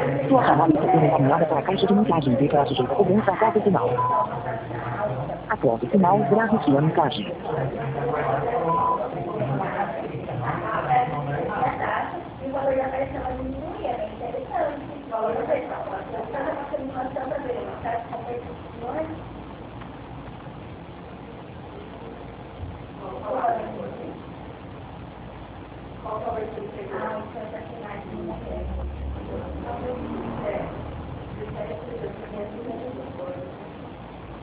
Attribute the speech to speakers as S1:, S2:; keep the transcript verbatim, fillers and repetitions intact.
S1: Sua chamada está sendo encaminhada para a caixa de mensagem e será sujeita a cobrança após o sinal. Após o sinal, grave sua mensagem.
S2: Ah,